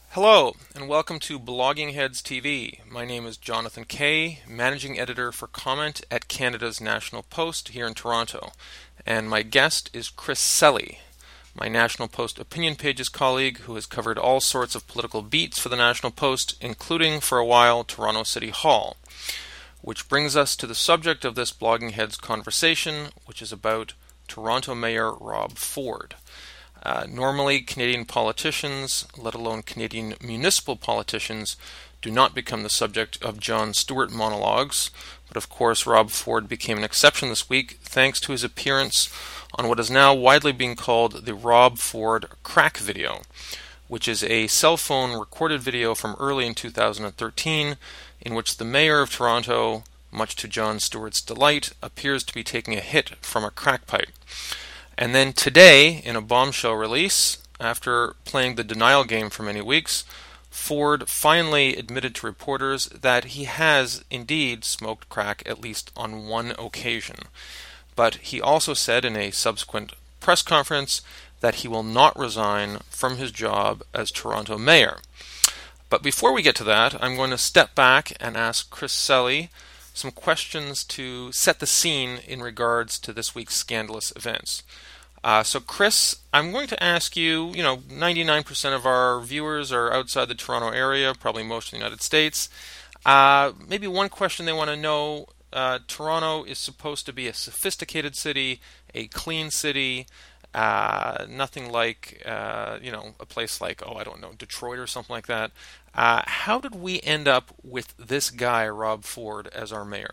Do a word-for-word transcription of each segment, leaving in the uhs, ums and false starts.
Hello, and welcome to Blogging Heads T V. My name is Jonathan Kay, Managing Editor for Comment at Canada's National Post here in Toronto. And my guest is Chris Selly, my National Post Opinion Pages colleague who has covered all sorts of political beats for the National Post, including, for a while, Toronto City Hall. Which brings us to the subject of this Blogging Heads conversation, which is about Toronto Mayor Rob Ford. Uh, normally, Canadian politicians, let alone Canadian municipal politicians, do not become the subject of Jon Stewart monologues, but of course Rob Ford became an exception this week thanks to his appearance on what is now widely being called the Rob Ford crack video, which is a cell phone recorded video from early in two thousand thirteen in which the mayor of Toronto, much to Jon Stewart's delight, appears to be taking a hit from a crack pipe. And then today, in a bombshell release, after playing the denial game for many weeks, Ford finally admitted to reporters that he has indeed smoked crack at least on one occasion. But he also said in a subsequent press conference that he will not resign from his job as Toronto mayor. But before we get to that, I'm going to step back and ask Chris Selly some questions to set the scene in regards to this week's scandalous events. Uh, so, Chris, I'm going to ask you, you know, ninety-nine percent of our viewers are outside the Toronto area, probably most of the United States. Uh, maybe one question they want to know, uh, Toronto is supposed to be a sophisticated city, a clean city, uh, nothing like, uh, you know, a place like, oh, I don't know, Detroit or something like that. Uh, how did we end up with this guy, Rob Ford, as our mayor?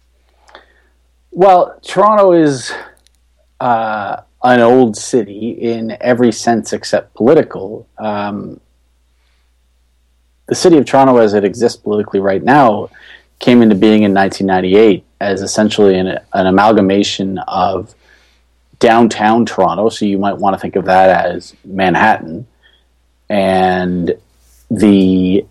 Well, Toronto is uh, an old city in every sense except political. Um, the city of Toronto, as it exists politically right now, came into being in nineteen ninety-eight as essentially an, an amalgamation of downtown Toronto, so you might want to think of that as Manhattan, and the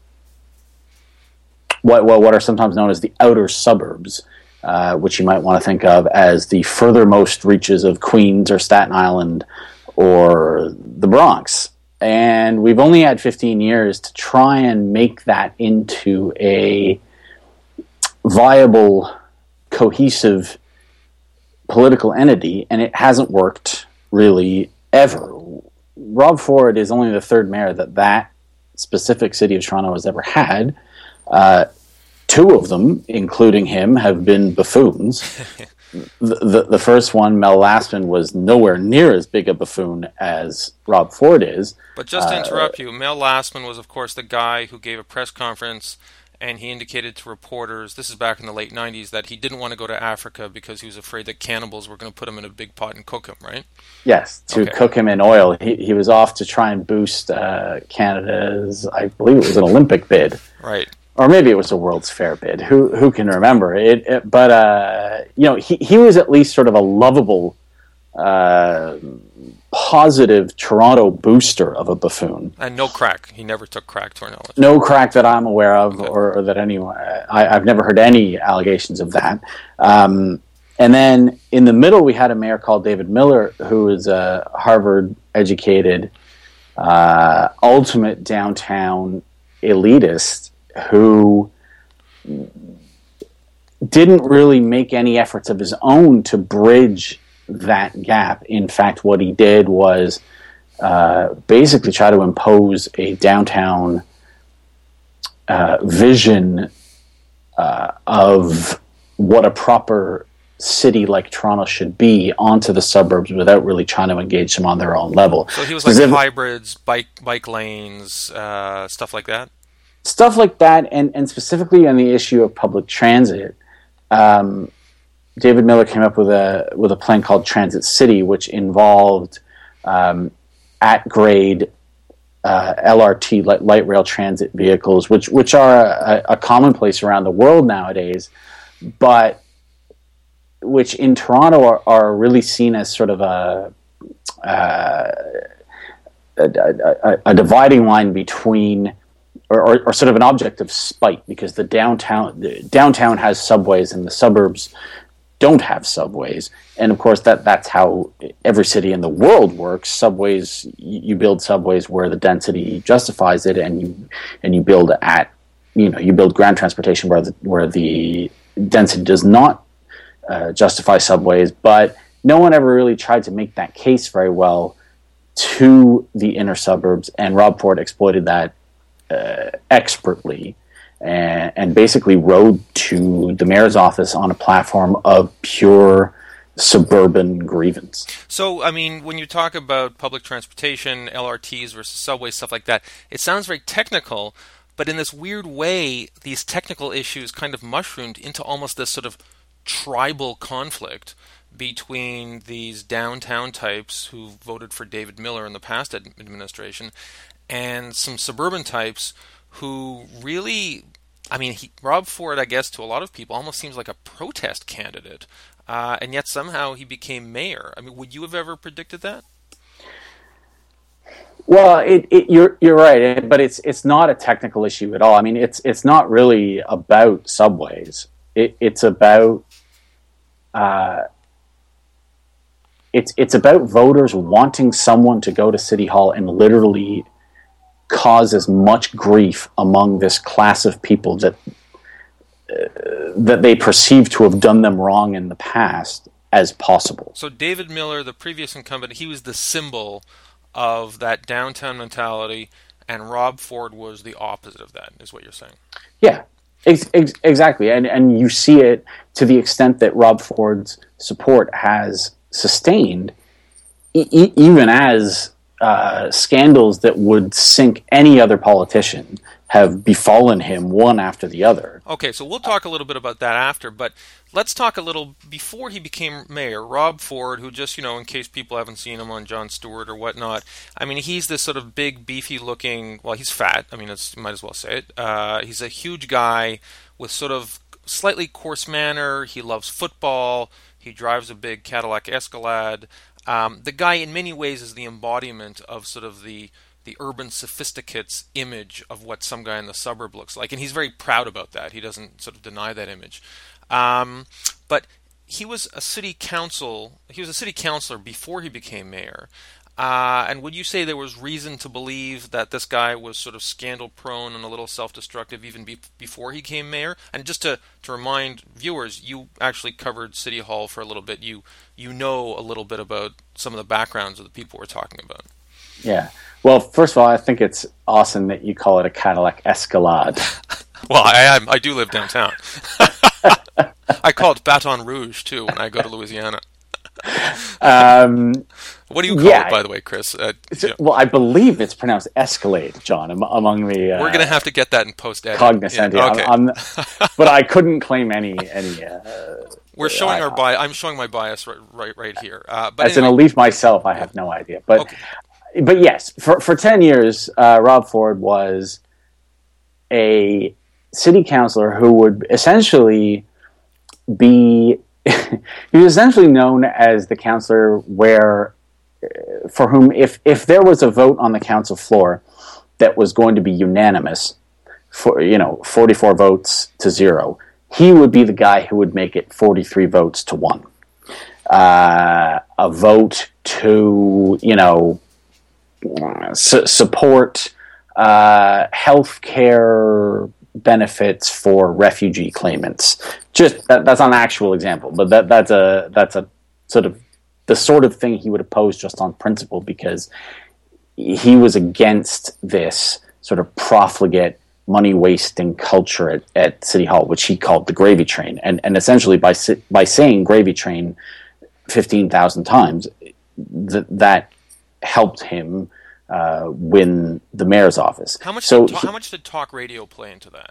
what what what are sometimes known as the outer suburbs, uh, which you might want to think of as the furthermost reaches of Queens or Staten Island or the Bronx. And we've only had fifteen years to try and make that into a viable, cohesive political entity, and it hasn't worked really ever. Rob Ford is only the third mayor that that specific city of Toronto has ever had. Uh, two of them, including him, have been buffoons. the, the the first one, Mel Lastman, was nowhere near as big a buffoon as Rob Ford is. But just to uh, interrupt you, Mel Lastman was, of course, the guy who gave a press conference and he indicated to reporters, this is back in the late nineties, that he didn't want to go to Africa because he was afraid that cannibals were going to put him in a big pot and cook him, right? Yes, to okay. cook him in oil. He he was off to try and boost uh, Canada's, I believe it was an Olympic bid. Right. Or maybe it was a World's Fair bid. Who who can remember? It, it but, uh, you know, he, he was at least sort of a lovable, uh, positive Toronto booster of a buffoon. And no crack. He never took crack, to our knowledge. No crack that I'm aware of, okay. or, or that anyone. I, I've never heard any allegations of that. Um, and then in the middle, we had a mayor called David Miller, who is a Harvard-educated, uh, ultimate downtown elitist who didn't really make any efforts of his own to bridge that gap. In fact, what he did was uh, basically try to impose a downtown uh, vision uh, of what a proper city like Toronto should be onto the suburbs without really trying to engage them on their own level. So he was like Specific- hybrids, bike bike lanes, uh, stuff like that? Stuff like that, and, and specifically on the issue of public transit. Um, David Miller came up with a with a plan called Transit City, which involved um, at-grade uh, L R T, light, light rail transit vehicles, which which are a, a commonplace around the world nowadays, but which in Toronto are, are really seen as sort of a, uh, a, a, a dividing line between Or, or, or sort of an object of spite, because the downtown the downtown has subways and the suburbs don't have subways. And of course, that that's how every city in the world works. Subways, you build subways where the density justifies it, and you and you build at, you know, you build ground transportation where the where the density does not uh, justify subways. But no one ever really tried to make that case very well to the inner suburbs, and Rob Ford exploited that uh, expertly. And, and basically rode to the mayor's office on a platform of pure suburban grievance. So, I mean, when you talk about public transportation, L R Ts versus subways, stuff like that, it sounds very technical, but in this weird way, these technical issues kind of mushroomed into almost this sort of tribal conflict between these downtown types who voted for David Miller in the past administration and some suburban types who really, I mean, he, Rob Ford, I guess, to a lot of people, almost seems like a protest candidate, uh, and yet somehow he became mayor. I mean, would you have ever predicted that? Well, it, it, you're you're right, but it's it's not a technical issue at all. I mean, it's it's not really about subways. It, it's about uh, it's it's about voters wanting someone to go to City Hall and literally cause as much grief among this class of people that uh, that they perceive to have done them wrong in the past as possible. So David Miller, the previous incumbent, he was the symbol of that downtown mentality, and Rob Ford was the opposite of that, is what you're saying. Yeah, ex- ex- exactly. And and you see it to the extent that Rob Ford's support has sustained, e- e- even as Uh, scandals that would sink any other politician have befallen him one after the other. Okay, so we'll talk a little bit about that after, but let's talk a little before he became mayor. Rob Ford, who just, you know, in case people haven't seen him on Jon Stewart or whatnot, I mean, he's this sort of big, beefy-looking, well, he's fat, I mean, it's, you might as well say it. Uh, he's a huge guy with sort of slightly coarse manner. He loves football. He drives a big Cadillac Escalade. Um, the guy, in many ways, is the embodiment of sort of the the urban sophisticate's image of what some guy in the suburb looks like, and he's very proud about that. He doesn't sort of deny that image. Um, but he was a city council. He was a city councilor before he became mayor. Uh, and would you say there was reason to believe that this guy was sort of scandal-prone and a little self-destructive even be- before he became mayor? And just to, to remind viewers, you actually covered City Hall for a little bit. You you know a little bit about some of the backgrounds of the people we're talking about. Yeah. Well, first of all, I think it's awesome that you call it a Cadillac Escalade. Well, I, I I do live downtown. I call it Baton Rouge, too, when I go to Louisiana. Um, what do you call yeah, it, by the way, Chris? Uh, yeah. Well, I believe it's pronounced Escalade, John, among the... Uh, We're going to have to get that in post-edit. Cognizant, yeah. Okay. I'm, I'm, but I couldn't claim any... any uh, We're showing I, our bias. I'm showing my bias right right, right here. Uh, but as anyway. an elite myself, I have no idea. But okay. but yes, for, for ten years, uh, Rob Ford was a city councilor who would essentially be... he was essentially known as the councillor where, for whom, if, if there was a vote on the council floor that was going to be unanimous, for you know, forty-four votes to zero, he would be the guy who would make it forty-three votes to one. Uh, a vote to, you know, su- support uh, health care benefits for refugee claimants. Just that, that's not an actual example, but that that's a that's a sort of the sort of thing he would oppose just on principle, because he was against this sort of profligate, money wasting culture at, at City Hall, which he called the gravy train, and and essentially by by saying gravy train fifteen thousand times, th- that helped him uh, win the mayor's office. How much? So did, he, how much did talk radio play into that?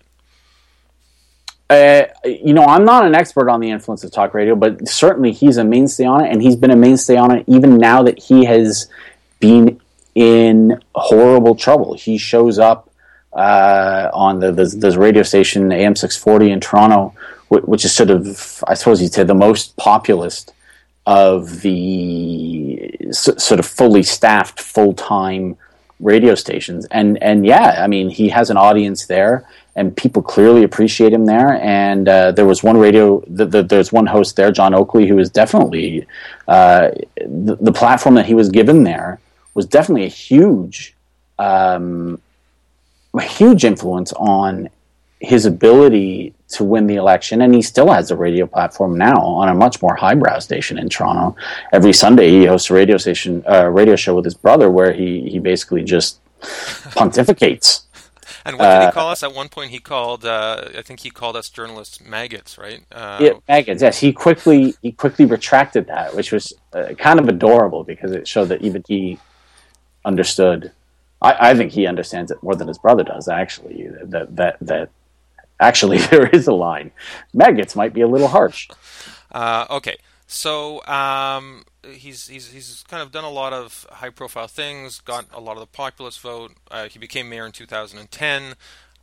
Uh, you know, I'm not an expert on the influence of talk radio, but certainly he's a mainstay on it, and he's been a mainstay on it even now that he has been in horrible trouble. He shows up uh, on the there's, there's a radio station, A M six forty in Toronto, which is sort of, I suppose you'd say, the most populist of the sort of fully staffed, full-time radio stations. And and yeah, I mean, he has an audience there. and people clearly appreciate him there. And uh, there was one radio, the, the, there's one host there, John Oakley, who is definitely uh, the, the platform that he was given there was definitely a huge, um, a huge influence on his ability to win the election. And he still has a radio platform now on a much more highbrow station in Toronto. Every Sunday he hosts a radio station, uh, radio show with his brother, where he he basically just pontificates. And what did he call uh, us? At one point he called, uh, I think he called us journalists maggots, right? Uh, yeah, maggots, yes. He quickly he quickly retracted that, which was uh, kind of adorable because it showed that even he understood. I, I think he understands it more than his brother does, actually, that that that actually there is a line. Maggots might be a little harsh. Uh, okay, so um, he's he's he's kind of done a lot of high profile things, got a lot of the populist vote. Uh, he became mayor in two thousand ten,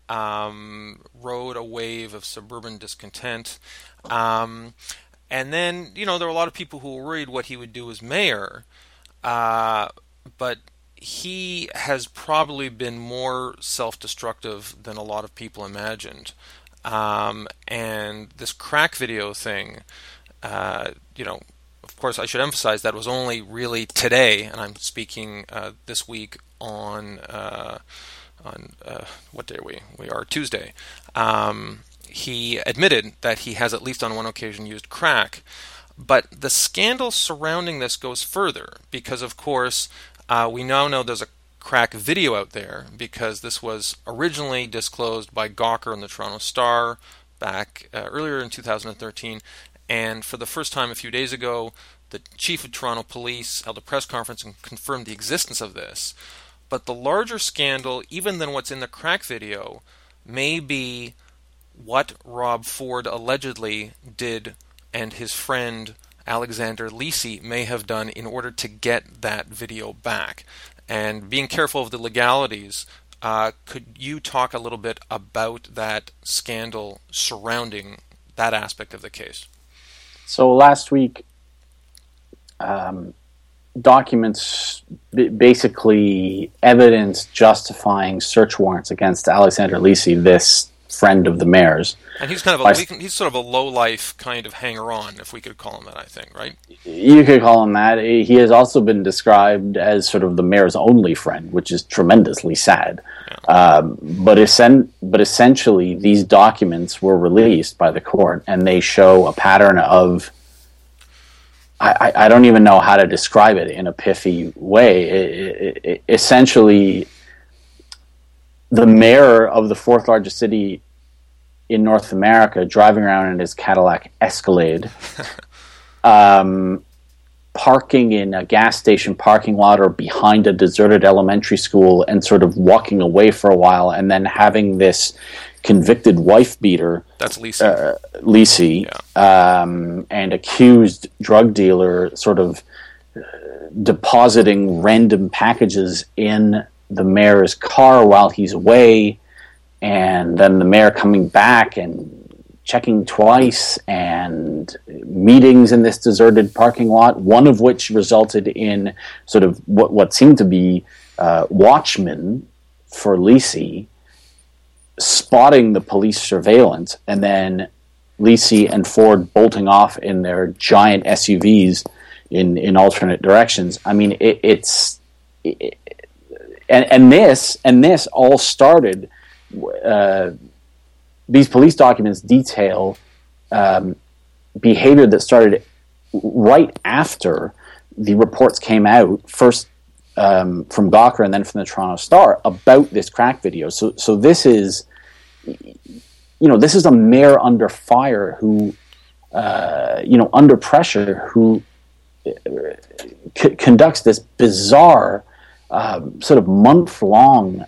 um, rode a wave of suburban discontent, um, and then you know there were a lot of people who were worried what he would do as mayor, uh, but he has probably been more self-destructive than a lot of people imagined. Um, and this crack video thing, uh, you know, of course I should emphasize that was only really today, and I'm speaking uh, this week on, uh, on uh, what day are we? We are Tuesday. Um, he admitted that he has at least on one occasion used crack. But the scandal surrounding this goes further because, of course, Uh, we now know there's a crack video out there because this was originally disclosed by Gawker and the Toronto Star back uh, earlier in two thousand thirteen, and for the first time a few days ago, the chief of Toronto Police held a press conference and confirmed the existence of this. But the larger scandal, even than what's in the crack video, may be what Rob Ford allegedly did and his friend Alexander Lisi may have done in order to get that video back. And being careful of the legalities, uh, could you talk a little bit about that scandal surrounding that aspect of the case? So last week, um, documents, basically evidence justifying search warrants against Alexander Lisi, this friend of the mayor's. And he's kind of a, we can, he's sort of a low-life kind of hanger-on, if we could call him that, I think, right? You could call him that. He has also been described as sort of the mayor's only friend, which is tremendously sad. Yeah. Um, but, essen- but essentially, these documents were released by the court, and they show a pattern of, I, I don't even know how to describe it in a pithy way. It, it, it, essentially, the mayor of the fourth largest city in North America driving around in his Cadillac Escalade, um, parking in a gas station parking lot or behind a deserted elementary school and sort of walking away for a while, and then having this convicted wife beater, that's Lisi, uh, Lisi yeah. um, and accused drug dealer sort of uh, depositing random packages in the mayor's car while he's away, and then the mayor coming back and checking twice, and meetings in this deserted parking lot, one of which resulted in sort of what, what seemed to be uh, watchmen for Lisi spotting the police surveillance, and then Lisi and Ford bolting off in their giant S U Vs in, in alternate directions. I mean, it, it's... It, and, and this and this all started... Uh, these police documents detail um, behavior that started right after the reports came out, first um, from Gawker and then from the Toronto Star, about this crack video. So, so this is, you know, this is a mayor under fire who, uh, you know, under pressure, who c- conducts this bizarre um, sort of month-long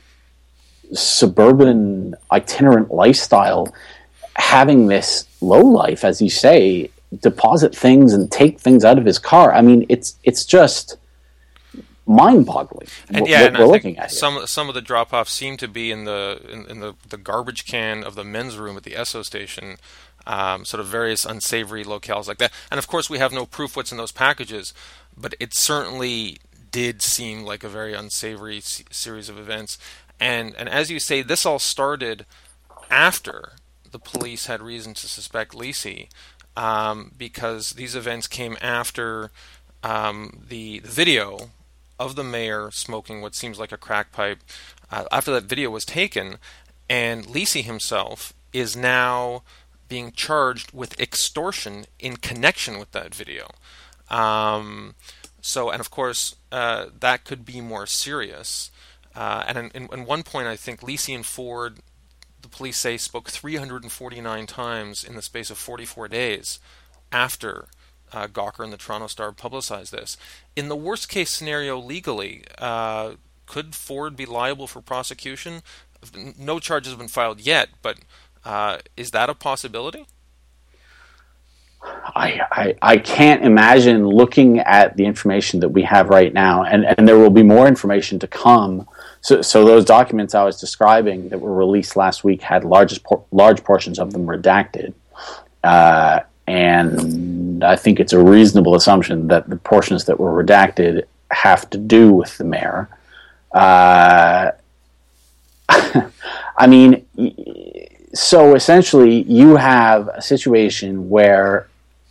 suburban itinerant lifestyle, having this low life, as you say, deposit things and take things out of his car. I mean, it's it's just mind-boggling. And what, yeah, what and we're I looking think at some here. some of the drop-offs seem to be in the in, in the, the garbage can of the men's room at the Esso station, um, sort of various unsavory locales like that. And of course, we have no proof what's in those packages, but it certainly did seem like a very unsavory s- series of events. And and as you say, this all started after the police had reason to suspect Lisey, um, because these events came after um, the, the video of the mayor smoking what seems like a crack pipe. Uh, after that video was taken, and Lisey himself is now being charged with extortion in connection with that video. Um, so, and of course, uh, that could be more serious. Uh, and in, in, in one point, I think Lisey and Ford, the police say, spoke three hundred forty-nine times in the space of forty-four days after uh, Gawker and the Toronto Star publicized this. In the worst case scenario legally, uh, could Ford be liable for prosecution? No charges have been filed yet, but uh, is that a possibility? I, I I can't imagine, looking at the information that we have right now, and, and there will be more information to come. So, so those documents I was describing that were released last week had largest por- large portions of them redacted, uh, and I think it's a reasonable assumption that the portions that were redacted have to do with the mayor. Uh, I mean, so essentially you have a situation where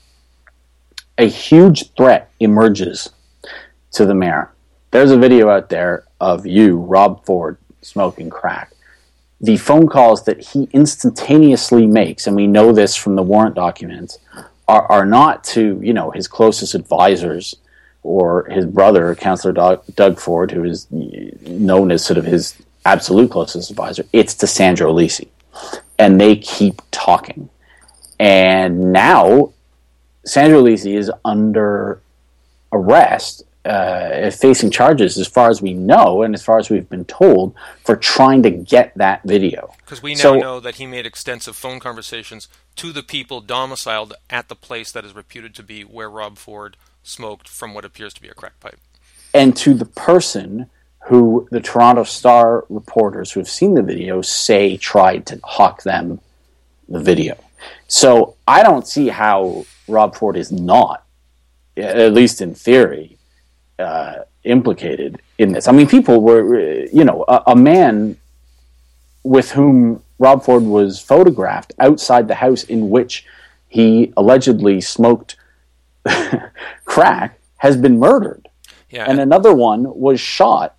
a huge threat emerges to the mayor. There's a video out there of you, Rob Ford, smoking crack. The phone calls that he instantaneously makes, and we know this from the warrant documents, are, are not to, you know, his closest advisors or his brother, Councillor Doug, Doug Ford, who is known as sort of his absolute closest advisor. It's to Sandro Lisey. And they keep talking. And now Sandro Lisey is under arrest, uh, facing charges, as far as we know, and as far as we've been told, for trying to get that video. Because we now so, know that he made extensive phone conversations to the people domiciled at the place that is reputed to be where Rob Ford smoked from what appears to be a crack pipe. And to the person who the Toronto Star reporters who have seen the video say tried to hawk them the video. So I don't see how Rob Ford is not, at least in theory, uh, implicated in this. I mean, people were, you know, a, a man with whom Rob Ford was photographed outside the house in which he allegedly smoked crack has been murdered. Yeah. And another one was shot.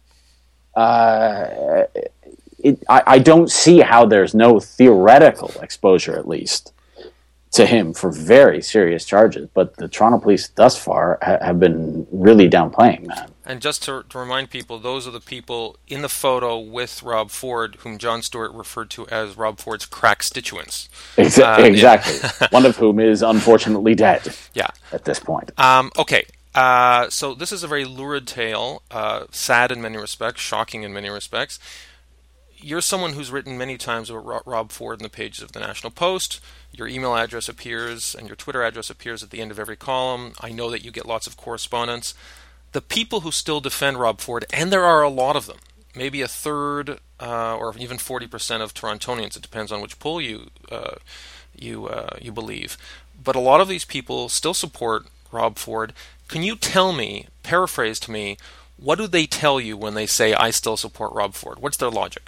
Uh, it, I, I don't see how there's no theoretical exposure, at least, to him for very serious charges. But the Toronto police thus far ha- have been really downplaying that. And just to, to remind people, those are the people in the photo with Rob Ford, whom Jon Stewart referred to as Rob Ford's crack constituents. Exa- uh, exactly. Yeah. One of whom is unfortunately dead. Yeah. At this point. Um, okay. Uh, so this is a very lurid tale, uh, sad in many respects, shocking in many respects. You're someone who's written many times about Rob Ford in the pages of the National Post. Your email address appears and your Twitter address appears at the end of every column. I know that you get lots of correspondence. The people who still defend Rob Ford, and there are a lot of them, maybe a third uh, or even forty percent of Torontonians, it depends on which poll you uh, you uh, you believe, but a lot of these people still support Rob Ford. Can you tell me, paraphrase to me, what do they tell you when they say, I still support Rob Ford? What's their logic?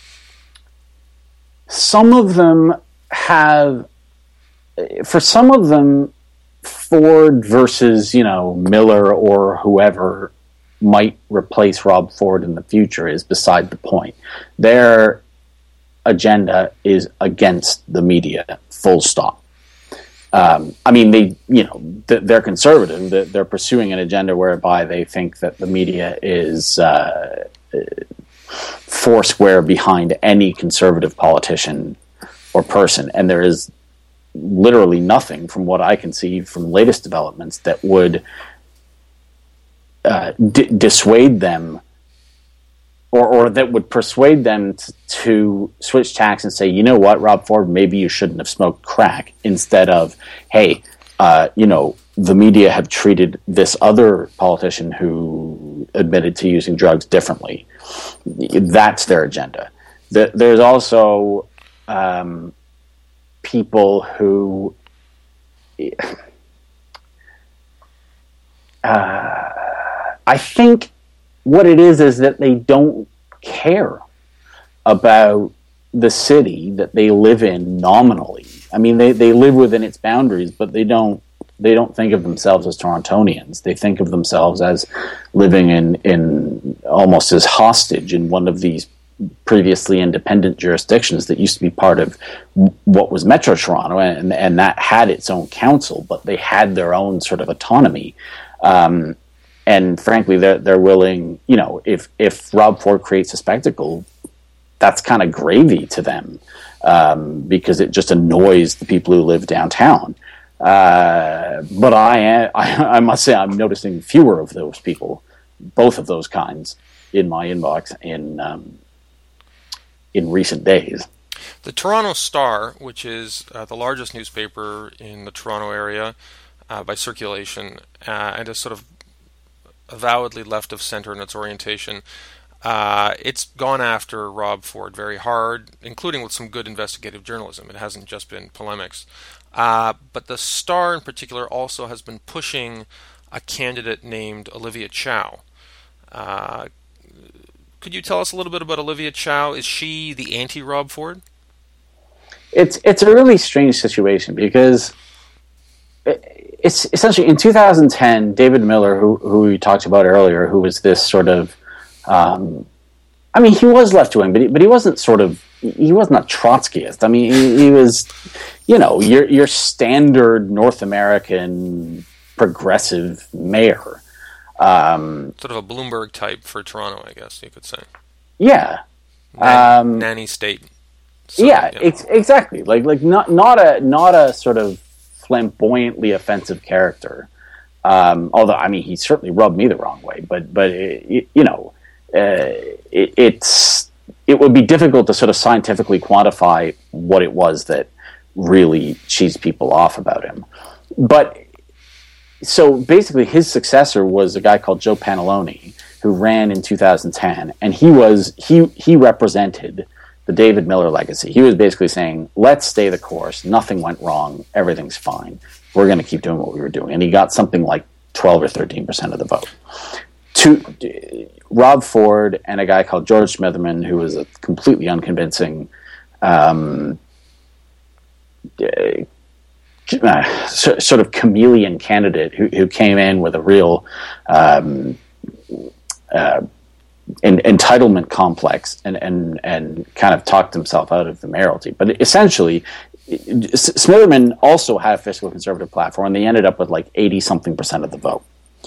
Some of them have, for some of them, Ford versus, you know, Miller or whoever might replace Rob Ford in the future is beside the point. Their agenda is against the media, full stop. Um, I mean, they, you know, they're conservative. They're pursuing an agenda whereby they think that the media is uh, foursquare behind any conservative politician or person. And there is literally nothing, from what I can see from latest developments, that would uh, d- dissuade them or, or that would persuade them t- to switch tacks and say, you know what, Rob Ford, maybe you shouldn't have smoked crack, instead of, hey, uh, you know, the media have treated this other politician who admitted to using drugs differently. That's their agenda. The, there's also um, people who uh, I think what it is is that they don't care about the city that they live in nominally. I mean, they, they live within its boundaries, but they don't they don't think of themselves as Torontonians. They think of themselves as living in, in almost as hostage in one of these previously independent jurisdictions that used to be part of what was Metro Toronto, and, and that had its own council, but they had their own sort of autonomy. Um, and frankly, they're, they're willing, you know, if, if Rob Ford creates a spectacle, that's kind of gravy to them, um, because it just annoys the people who live downtown. Uh, but I, I, I must say, I'm noticing fewer of those people, both of those kinds, in my inbox in um, in recent days. The Toronto Star, which is uh, the largest newspaper in the Toronto area uh, by circulation, uh, and is sort of avowedly left of center in its orientation, uh, it's gone after Rob Ford very hard, including with some good investigative journalism. It hasn't just been polemics. Uh, but the Star in particular also has been pushing a candidate named Olivia Chow. Uh, could you tell us a little bit about Olivia Chow? Is she the anti-Rob Ford? It's it's a really strange situation because it's essentially in two thousand ten, David Miller, who who we talked about earlier, who was this sort of, um, I mean, he was left wing, but he, but he wasn't sort of, he wasn't a Trotskyist. I mean, he, he was, you know, your your standard North American progressive mayor. Um, sort of a Bloomberg type for Toronto, I guess you could say. Yeah. Nanny, um, nanny state. So, yeah, yeah. Ex- exactly. Like like not not a not a sort of flamboyantly offensive character. Um, although I mean, he certainly rubbed me the wrong way. But but it, you know, uh, it, it's it would be difficult to sort of scientifically quantify what it was that really cheesed people off about him. But so basically, his successor was a guy called Joe Pantalone, who ran in two thousand ten, and he was he he represented the David Miller legacy. He was basically saying, let's stay the course. Nothing went wrong. Everything's fine. We're going to keep doing what we were doing. And he got something like twelve or thirteen percent of the vote. To Rob Ford and a guy called George Smitherman, who was a completely unconvincing um, uh, sort of chameleon candidate who, who came in with a real um, uh, En- entitlement complex and, and and kind of talked himself out of the mayoralty. But essentially, S- Smitherman also had a fiscal conservative platform, and they ended up with like eighty-something percent of the vote.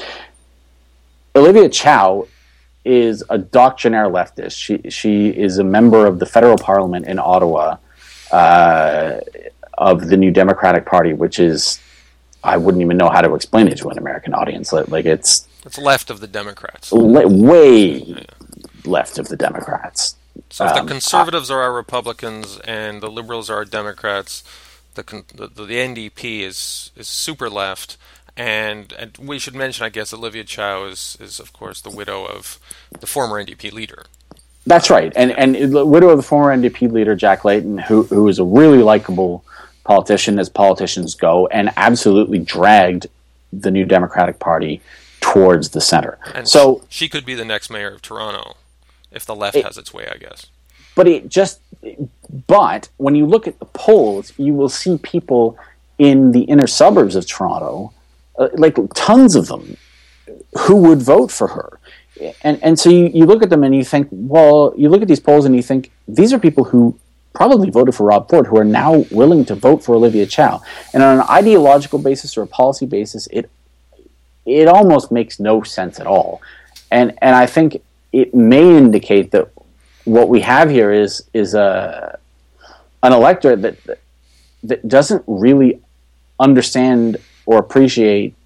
Olivia Chow is a doctrinaire leftist. She she is a member of the federal parliament in Ottawa uh, of the New Democratic Party, which is, I wouldn't even know how to explain it to an American audience. Like it's It's left of the Democrats. Le- way yeah. left of the Democrats. So if um, the Conservatives I, are our Republicans and the Liberals are our Democrats, the the, the N D P is is super left. And, and we should mention, I guess, Olivia Chow is, is, of course, the widow of the former N D P leader. That's right. And and the widow of the former N D P leader, Jack Layton, who who is a really likable politician, as politicians go, and absolutely dragged the New Democratic Party towards the center. And so she could be the next mayor of Toronto if the left it, has its way, I guess. But it just, but when you look at the polls, you will see people in the inner suburbs of Toronto, uh, like tons of them, who would vote for her. And and so you, you look at them and you think, well, you look at these polls and you think, these are people who probably voted for Rob Ford, who are now willing to vote for Olivia Chow. And on an ideological basis or a policy basis, it it almost makes no sense at all. And and I think it may indicate that what we have here is is a an electorate that that doesn't really understand or appreciate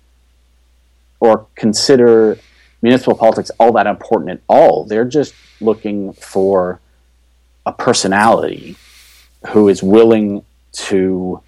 or consider municipal politics all that important at all. They're just looking for a personality who is willing to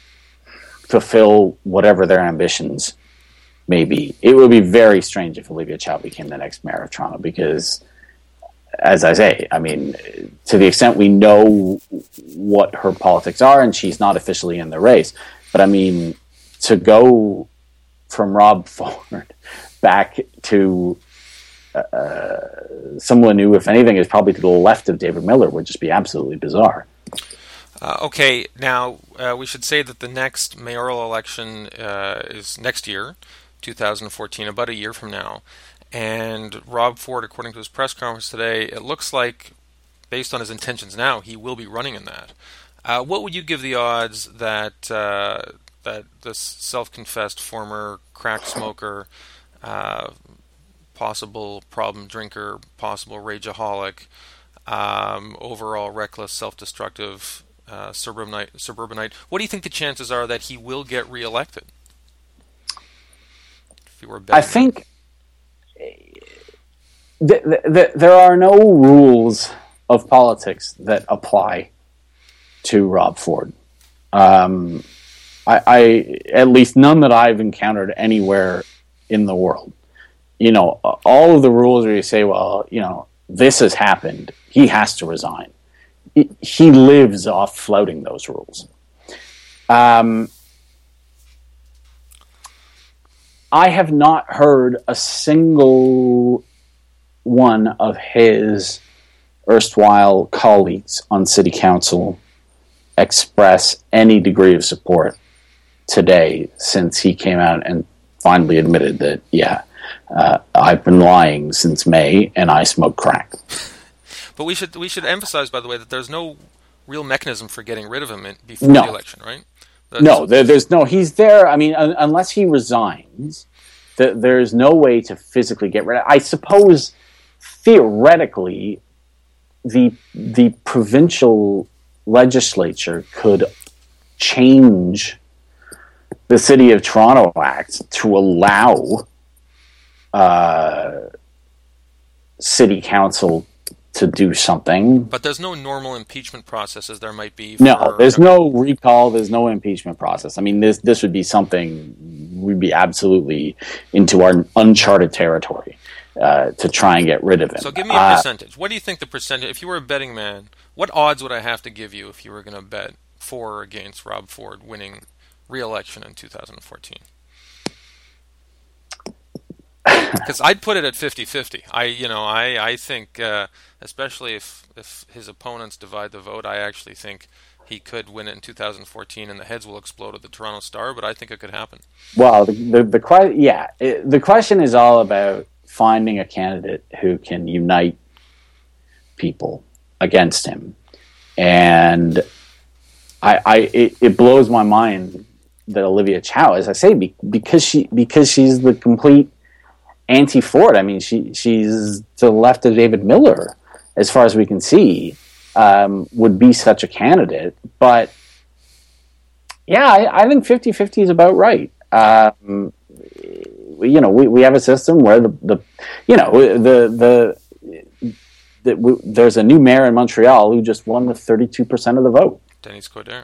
fulfill whatever their ambitions may be. It would be very strange if Olivia Chow became the next mayor of Toronto because, as I say, I mean, to the extent we know what her politics are, and she's not officially in the race, but I mean, to go from Rob Ford back to uh, someone who, if anything, is probably to the left of David Miller would just be absolutely bizarre. Uh, okay, now uh, we should say that the next mayoral election uh, is next year, two thousand fourteen, about a year from now. And Rob Ford, according to his press conference today, it looks like, based on his intentions now, he will be running in that. Uh, what would you give the odds that uh, that this self-confessed former crack smoker, uh, possible problem drinker, possible rageaholic, um, overall reckless, self-destructive uh, suburbanite, suburbanite, what do you think the chances are that he will get reelected? If you were I think th- th- th- there are no rules of politics that apply to Rob Ford. Um, I, I at least none that I've encountered anywhere in the world. You know, all of the rules where you say, well, you know, this has happened, he has to resign. He lives off flouting those rules. Um, I have not heard a single one of his erstwhile colleagues on city council express any degree of support today since he came out and finally admitted that, yeah, uh, I've been lying since May and I smoke crack. But we should we should emphasize, by the way, that there's no real mechanism for getting rid of him in, before no. the election, right? That's, no, there, there's no. He's there. I mean, un- unless he resigns, th- there's no way to physically get rid of. I suppose theoretically, the the provincial legislature could change the City of Toronto Act to allow uh, City Council to do something. But there's no normal impeachment process as there might be for... No, there's no recall, there's no impeachment process. I mean, this this would be something, we'd be absolutely into our uncharted territory uh, to try and get rid of him. So give me a uh, percentage. What do you think the percentage, if you were a betting man, what odds would I have to give you if you were going to bet for or against Rob Ford winning re-election in two thousand fourteen? Because I'd put it at fifty-fifty. I, you know, I, I think, uh, especially if, if his opponents divide the vote, I actually think he could win it in two thousand fourteen, and the heads will explode at the Toronto Star. But I think it could happen. Well, the the, the yeah, it, the question is all about finding a candidate who can unite people against him, and I, I it, it blows my mind that Olivia Chow, as I say, be, because she because she's the complete anti-Ford. I mean, she she's to the left of David Miller, as far as we can see, um, would be such a candidate. But yeah, I, I think fifty-fifty is about right. Um, you know, we, we have a system where the, the you know the the, the we, there's a new mayor in Montreal who just won with thirty-two percent of the vote. Denis Coderre.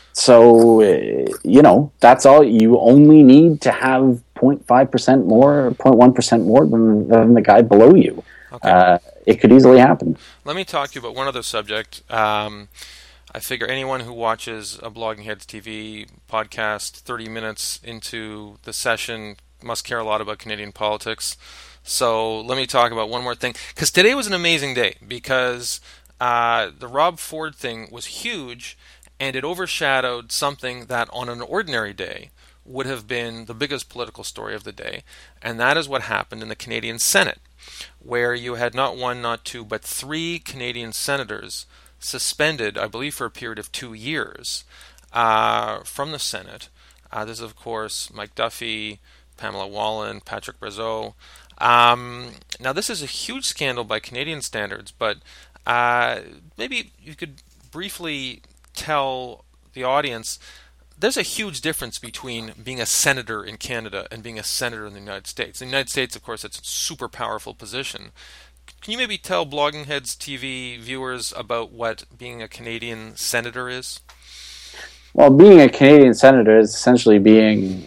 So, uh, you know, that's all. You only need to have zero point five percent more, zero point one percent more than, than the guy below you. Okay. Uh, it could easily happen. Let me talk to you about one other subject. Um, I figure anyone who watches a Blogging Heads T V podcast thirty minutes into the session must care a lot about Canadian politics. So let me talk about one more thing. Because today was an amazing day, because uh, the Rob Ford thing was huge, and it overshadowed something that on an ordinary day would have been the biggest political story of the day, and that is what happened in the Canadian Senate, where you had not one, not two, but three Canadian senators suspended, I believe for a period of two years, uh, from the Senate. Uh, this is, of course, Mike Duffy, Pamela Wallin, Patrick Brazeau. Um, now, this is a huge scandal by Canadian standards, but uh, maybe you could briefly tell the audience there's a huge difference between being a senator in Canada and being a senator in the United States. In the United States, of course, it's a super powerful position. Can you maybe tell Blogging Heads T V viewers about what being a Canadian senator is? Well, being a Canadian senator is essentially being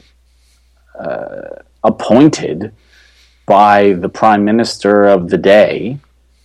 uh, appointed by the Prime Minister of the day.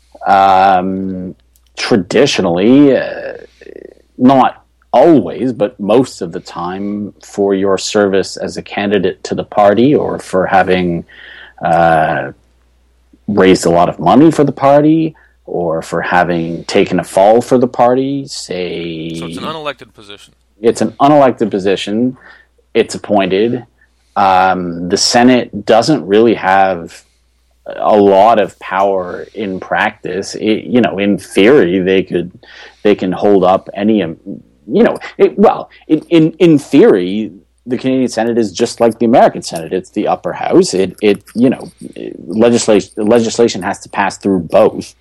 Um, traditionally, uh, not always, but most of the time, for your service as a candidate to the party, or for having uh, raised a lot of money for the party or for having taken a fall for the party. Say, so it's an unelected position. It's an unelected position. It's appointed. Um, the Senate doesn't really have a lot of power in practice. It, you know, in theory, they could they can hold up any. You know, it, well, in, in in theory, the Canadian Senate is just like the American Senate. It's the upper house. It it you know, legislation legislation has to pass through both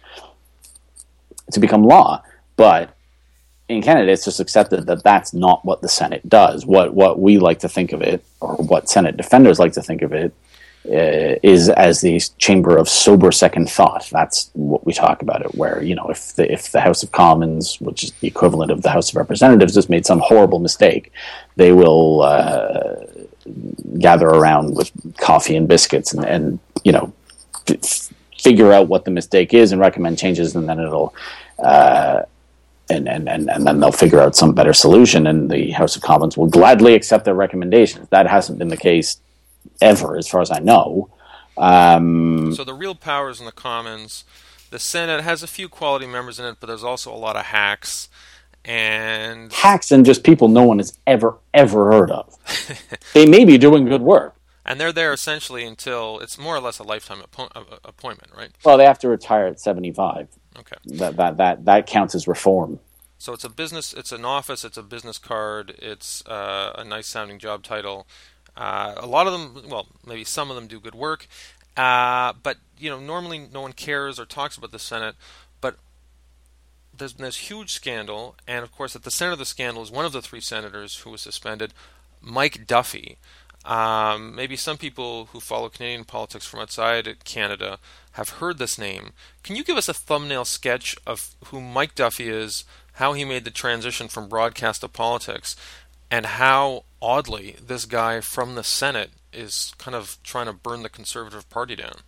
to become law, but in Canada, it's just accepted that that's not what the Senate does. What what we like to think of it, or what Senate defenders like to think of it, uh, is as the chamber of sober second thought. That's what we talk about it. Where, you know, if the if the House of Commons, which is the equivalent of the House of Representatives, has made some horrible mistake, they will uh, gather around with coffee and biscuits and, and you know, f- figure out what the mistake is and recommend changes, and then it'll. Uh, And, and, and, and then they'll figure out some better solution, and the House of Commons will gladly accept their recommendations. That hasn't been the case ever, as far as I know. Um, so the real powers in the Commons, the Senate has a few quality members in it, but there's also a lot of hacks. And hacks and just people no one has ever, ever heard of. They may be doing good work. And they're there essentially until it's more or less a lifetime appo- appointment, right? Well, they have to retire at seventy-five. Okay. That that that that counts as reform. So it's a business. It's an office. It's a business card. It's uh, a nice sounding job title. Uh, a lot of them, well, maybe some of them do good work, uh, but you know, normally no one cares or talks about the Senate. But there's been this huge scandal, and of course, at the center of the scandal is one of the three senators who was suspended, Mike Duffy. Um, maybe some people who follow Canadian politics from outside Canada have heard this name. Can you give us a thumbnail sketch of who Mike Duffy is, how he made the transition from broadcast to politics, and how, oddly, this guy from the Senate is kind of trying to burn the Conservative Party down?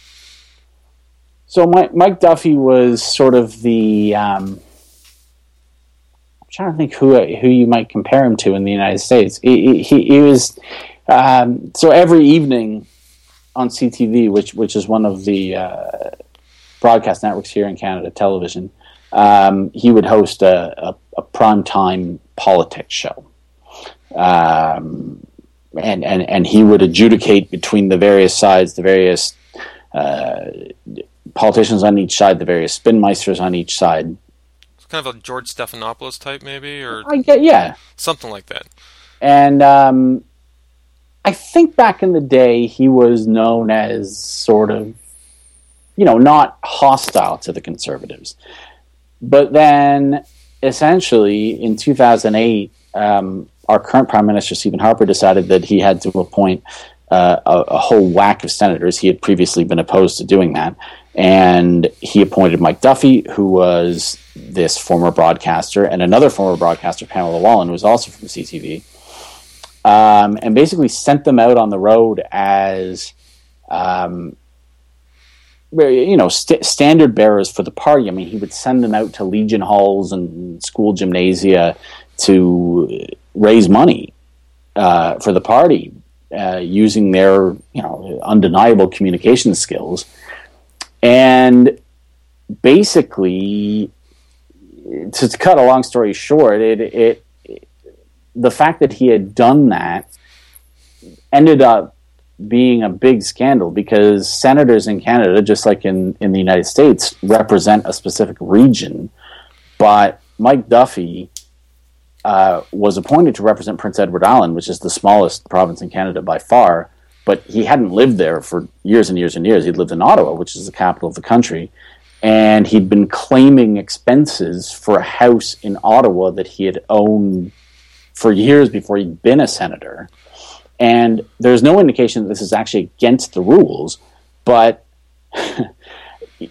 So Mike, Mike Duffy was sort of the... Um I'm trying to think who who you might compare him to in the United States. He, he, he was... Um, so every evening on C T V, which which is one of the uh, broadcast networks here in Canada, television, um, he would host a, a, a primetime politics show, um, and and and he would adjudicate between the various sides, the various uh, politicians on each side, the various spinmeisters on each side. It's kind of a George Stephanopoulos type, maybe, or I get, yeah, something like that. And um, I think back in the day, he was known as sort of, you know, not hostile to the Conservatives. But then, essentially, in two thousand eight, um, our current Prime Minister, Stephen Harper, decided that he had to appoint uh, a, a whole whack of senators. He had previously been opposed to doing that. And he appointed Mike Duffy, who was this former broadcaster, and another former broadcaster, Pamela Wallin, who was also from C T V. Um, and basically sent them out on the road as, um, you know, st- standard bearers for the party. I mean, he would send them out to Legion halls and school gymnasia to raise money uh, for the party, uh, using their, you know, undeniable communication skills. And basically, to, to cut a long story short, it it. the fact that he had done that ended up being a big scandal because senators in Canada, just like in, in the United States, represent a specific region. But Mike Duffy uh, was appointed to represent Prince Edward Island, which is the smallest province in Canada by far. But he hadn't lived there for years and years and years. He'd lived in Ottawa, which is the capital of the country. And he'd been claiming expenses for a house in Ottawa that he had owned for years before he'd been a senator. And there's no indication that this is actually against the rules, but it,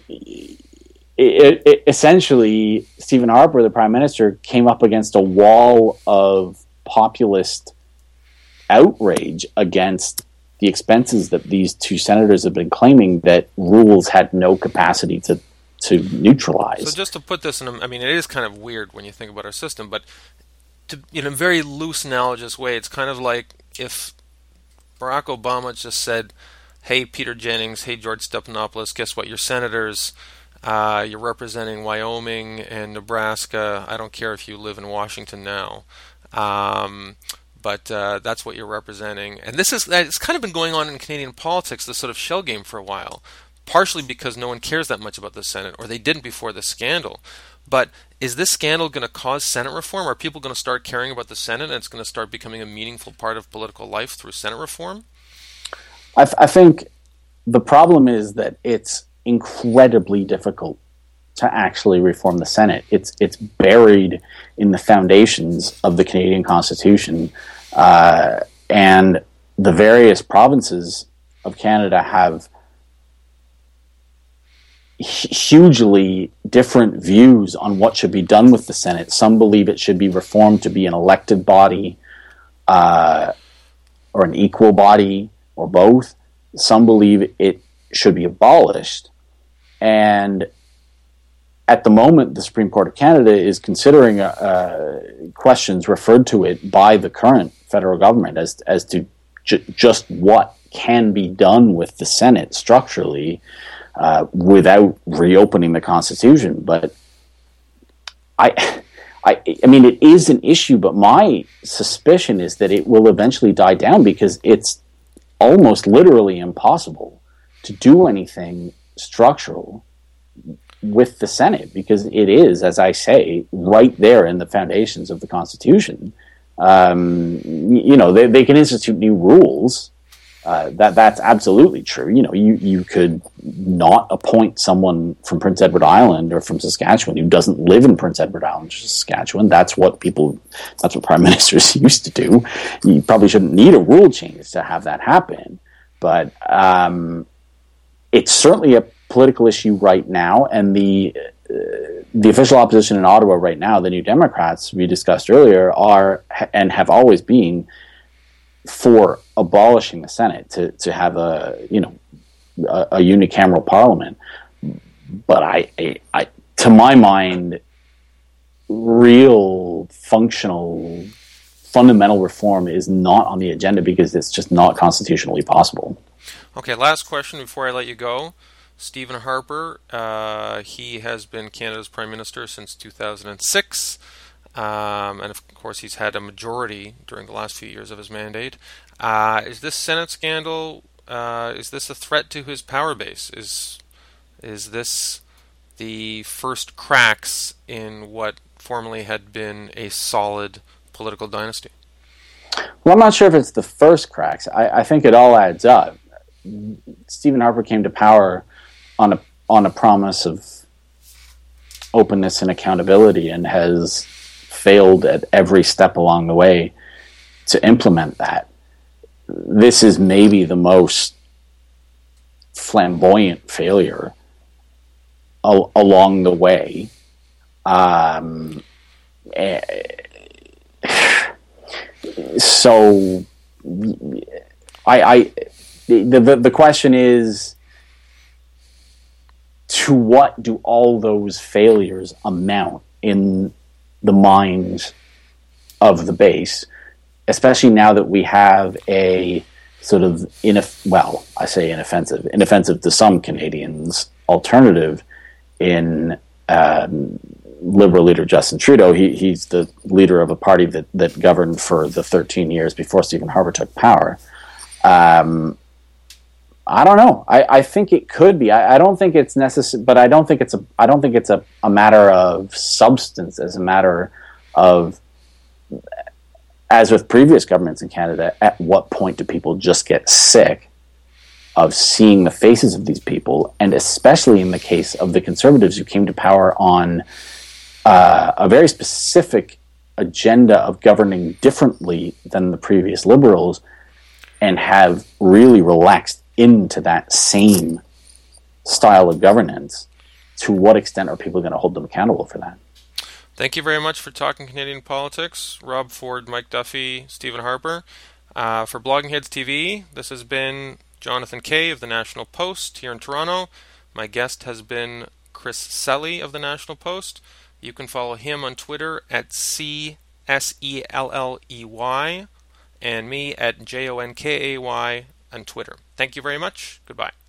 it, it, essentially, Stephen Harper, the Prime Minister, came up against a wall of populist outrage against the expenses that these two senators have been claiming that rules had no capacity to, to neutralize. So just to put this in, a, I mean, it is kind of weird when you think about our system, but to, in a very loose, analogous way, it's kind of like if Barack Obama just said, hey, Peter Jennings, hey, George Stephanopoulos, guess what? You're senators. Uh, you're representing Wyoming and Nebraska. I don't care if you live in Washington now. Um, but uh, that's what you're representing. And this is it's kind of been going on in Canadian politics, this sort of shell game for a while, partially because no one cares that much about the Senate, or they didn't before the scandal. But is this scandal going to cause Senate reform? Are people going to start caring about the Senate, and it's going to start becoming a meaningful part of political life through Senate reform? I, th- I think the problem is that it's incredibly difficult to actually reform the Senate. It's it's buried in the foundations of the Canadian Constitution, uh, and the various provinces of Canada have hugely different views on what should be done with the Senate. Some believe it should be reformed to be an elected body, uh, or an equal body, or both. Some believe it should be abolished. And at the moment, the Supreme Court of Canada is considering uh, questions referred to it by the current federal government as as to ju- just what can be done with the Senate structurally uh, without reopening the Constitution. But I, I, I mean, it is an issue, but my suspicion is that it will eventually die down because it's almost literally impossible to do anything structural with the Senate, because it is, as I say, right there in the foundations of the Constitution. Um, you know, they, they can institute new rules. Uh, that that's absolutely true. You know, you, you could not appoint someone from Prince Edward Island or from Saskatchewan who doesn't live in Prince Edward Island or Saskatchewan. That's what people, that's what prime ministers used to do. You probably shouldn't need a rule change to have that happen. But um, it's certainly a political issue right now, and the uh, the official opposition in Ottawa right now, the New Democrats we discussed earlier, are and have always been for abolishing the Senate to to have a you know a, a unicameral parliament. But I, I, I to my mind, real functional fundamental reform is not on the agenda because it's just not constitutionally possible. Okay, last question before I let you go. Stephen Harper, uh, he has been Canada's Prime Minister since two thousand six, um, and of course he's had a majority during the last few years of his mandate. Uh, is this Senate scandal, uh, is this a threat to his power base? Is, is this the first cracks in what formerly had been a solid political dynasty? Well, I'm not sure if it's the first cracks. I, I think it all adds up. Stephen Harper came to power on a on a promise of openness and accountability, and has failed at every step along the way to implement that. This is maybe the most flamboyant failure al- along the way. Um, so, I, I the, the the question is, to what do all those failures amount in the minds of the base, especially now that we have a sort of, inoff- well, I say inoffensive, inoffensive to some Canadians, alternative in um, Liberal leader Justin Trudeau. He, he's the leader of a party that, that governed for the thirteen years before Stephen Harper took power. Um, I don't know. I, I think it could be. I, I don't think it's necessary, but I don't think it's a. I don't think it's a, a matter of substance, as a matter of, as with previous governments in Canada. At what point do people just get sick of seeing the faces of these people, and especially in the case of the Conservatives, who came to power on uh, a very specific agenda of governing differently than the previous Liberals, and have really relaxed into that same style of governance. To what extent are people going to hold them accountable for that? Thank you very much for talking Canadian politics. Rob Ford, Mike Duffy, Stephen Harper. Uh, for Blogging Heads T V, this has been Jonathan Kay of the National Post here in Toronto. My guest has been Chris Selley of the National Post. You can follow him on Twitter at C S E L L E Y and me at J O N K A Y and Twitter. Thank you very much. Goodbye.